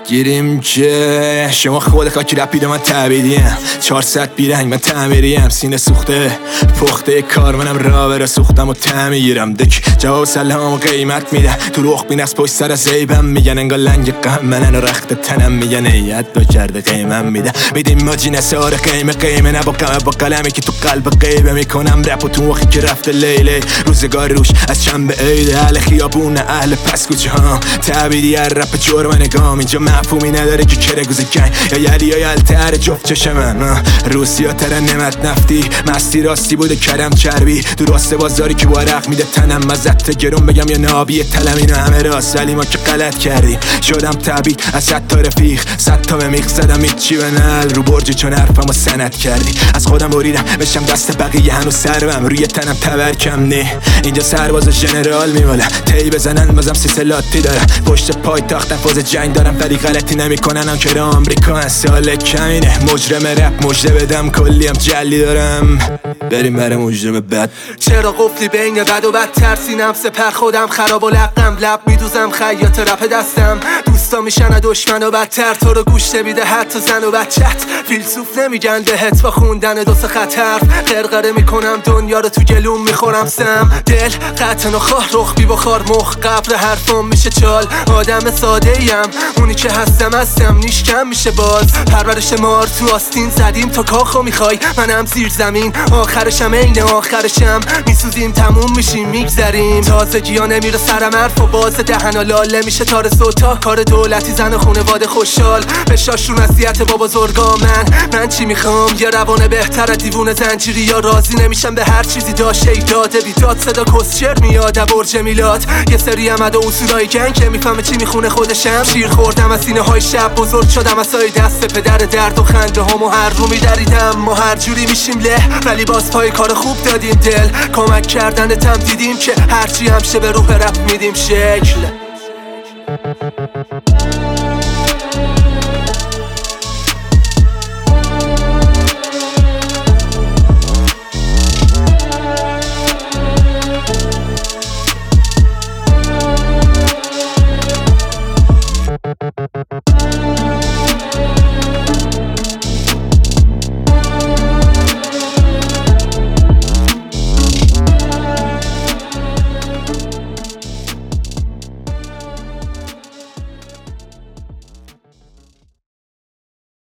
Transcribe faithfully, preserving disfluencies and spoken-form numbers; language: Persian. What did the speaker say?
گیریم که شما خود خاکی رپید من تعبیدیم چهارصد بیرنگ من تعمیریم سینه سوخته پخته کار منم را برا سوختم و تعمیرم دک جواب سلام و قیمت میده تو رخ بین از پشت سر از عیبم میگن انگار لنگ قهم منن و رخت تنم میگن ایت دو کرده قیمم میده میدیم ماجی نسار قیمه قیمه نبا قمه با قلمی که تو قلب قیبه میکنم رپ و تو مخی که رفته لیلی روزگار روش از چند به عیده اهل خیابون اهل پس کوچه هم تعبیدی هر رپ جرم نگام اینجا مفهومی نداره که کره گوزه گنگ یا یلی یا یلتر جفت چشم من روسیا تر نمت نفتی مستی راستی بوده کرم چربی تو راست بازاری که با عرق میده تنم مزت گرون بگم یا نابی تلم اینو همه راست ولی ما که غلط کردیم شدم تعبید از صد تا رفیق صد تا به میخ زدم هیچی به نل رو برج چون حرفمو سند کردی از خودم بریدم بشم دست بقیه هنوز سرم روی تنم تبرکم نه اینجا سرباز ژنرال میماله تی بزنن بازم سیسلاتی داره پشت پای تختم فاز جنگ دارم ولی غلطی نمیکنن هم که آمریکا از سال کمینه مجرم رپ مجده بدم کلی هم جلی دارم بریم برای مجرم بد چرا قفلی بین بد و بد ترسینم سپر خودم خراب و لقم لب میدوزم خیاط رپ دستم دوستا میشن دشمن و بدتر تو رو گوش نمیده حتی زن و بچت فیلسوف نمیگن بهت با خوندن دو سه خط حرف قرقره میکنم دنیا رو تو گلوم میخورم سم دل قطن و خواه رخ بی بخار مخ قبر حرفم میشه چال آدم ساده ایم اونی که هستم هستم نیش کم میشه باز پرورش مار تو آستین زدیم تا کاخو میخوای منم زیر زمین آخرشم عین آخرشم میسوزیم تموم میشیم میگذریم تازگی ها نمیره سرم حرف و باز دهن و لاله میشه تار سوتا کار دولتی زن و خونواده خوشحال بشاشون نصیحت با بزرگا من من چی میخوام یه روانه بهتر از دیوونه زنجیری یا راضی نمیشم به هر چیزی داشه ای داده بیداد صدا کسچر میاد برج میلاد یه سری امد و اصولای گنگ که میفهمه چی میخونه خودشم شیر خوردم از سینه های شب بزرگ شدم از سای دست پدر درد و خنده همو هر رو میدریدم ما هر جوری میشیم له ولی باز پای کار خوب دادیم دل کمک کردن تم دیدیم که هرچی همشه به روح رپ میدیم شکل